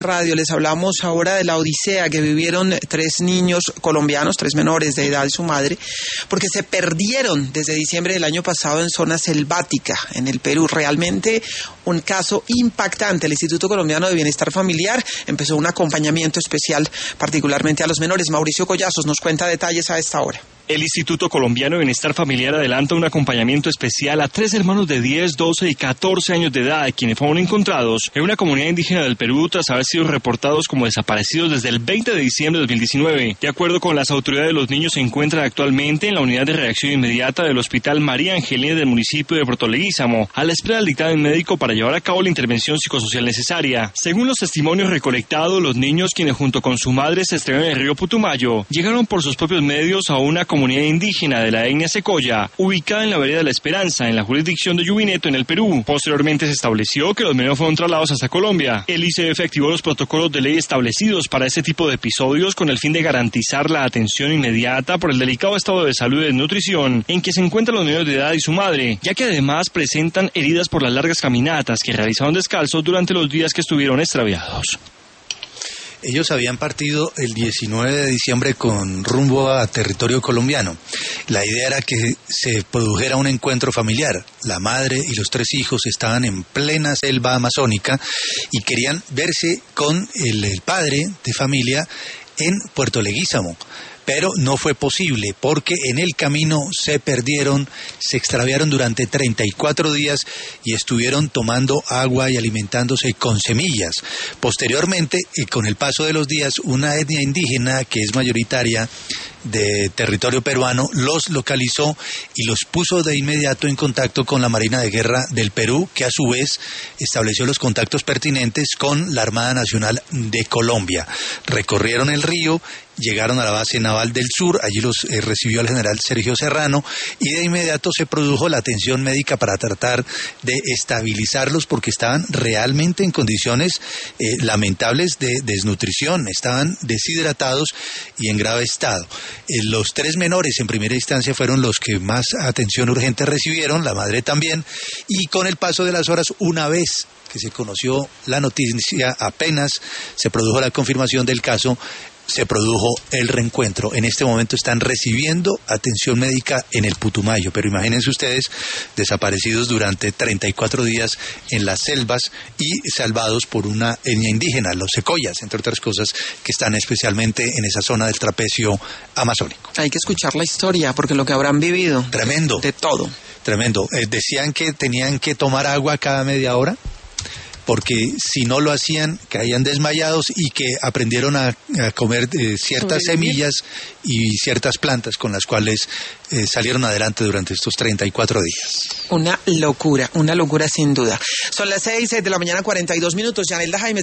Radio. Les hablamos ahora de la odisea que vivieron 3 niños colombianos, 3 menores de edad y su madre, porque se perdieron desde diciembre del año pasado en zona selvática, en el Perú. Realmente un caso impactante. El Instituto Colombiano de Bienestar Familiar empezó un acompañamiento especial, particularmente a los menores. Mauricio Collazos nos cuenta detalles a esta hora. El Instituto Colombiano de Bienestar Familiar adelanta un acompañamiento especial a 3 hermanos de 10, 12 y 14 años de edad, quienes fueron encontrados en una comunidad indígena del Perú tras haber sido reportados como desaparecidos desde el 20 de diciembre de 2019. De acuerdo con las autoridades, los niños se encuentran actualmente en la unidad de reacción inmediata del Hospital María Angelina del municipio de Puerto Leguízamo, a la espera del dictamen médico para llevar a cabo la intervención psicosocial necesaria. Según los testimonios recolectados, los niños, quienes junto con su madre se estrellaron en el río Putumayo, llegaron por sus propios medios a una comunidad indígena de la etnia Secoya, ubicada en la vereda de La Esperanza, en la jurisdicción de Yubineto, en el Perú. Posteriormente se estableció que los menores fueron trasladados hasta Colombia. El ICBF activó los protocolos de ley establecidos para este tipo de episodios con el fin de garantizar la atención inmediata por el delicado estado de salud y desnutrición en que se encuentran los menores de edad y su madre, ya que además presentan heridas por las largas caminatas que realizaron descalzos durante los días que estuvieron extraviados. Ellos habían partido el 19 de diciembre con rumbo a territorio colombiano. La idea era que se produjera un encuentro familiar. La madre y los 3 hijos estaban en plena selva amazónica y querían verse con el padre de familia en Puerto Leguízamo. Pero no fue posible porque en el camino se perdieron, se extraviaron durante 34 días y estuvieron tomando agua y alimentándose con semillas. Posteriormente, con el paso de los días, una etnia indígena que es mayoritaria de territorio peruano los localizó y los puso de inmediato en contacto con la Marina de Guerra del Perú, que a su vez estableció los contactos pertinentes con la Armada Nacional de Colombia. Recorrieron el río, llegaron a la base naval del sur, allí los recibió el general Sergio Serrano y de inmediato se produjo la atención médica para tratar de estabilizarlos porque estaban realmente en condiciones lamentables de desnutrición, estaban deshidratados y en grave estado. Los 3 menores en primera instancia fueron los que más atención urgente recibieron, la madre también, y con el paso de las horas, una vez que se conoció la noticia, apenas se produjo la confirmación del caso, se produjo el reencuentro. En este momento están recibiendo atención médica en el Putumayo, pero imagínense ustedes, desaparecidos durante 34 días en las selvas y salvados por una etnia indígena, los secoyas, entre otras cosas, que están especialmente en esa zona del trapecio amazónico. Hay que escuchar la historia, porque lo que habrán vivido. Tremendo. De todo. Tremendo. Decían que tenían que tomar agua cada media hora, porque si no lo hacían, caían desmayados y que aprendieron a comer ciertas semillas y ciertas plantas con las cuales salieron adelante durante estos 34 días. Una locura sin duda. Son las 6 de la mañana, 42 minutos. Yanelda Jaime.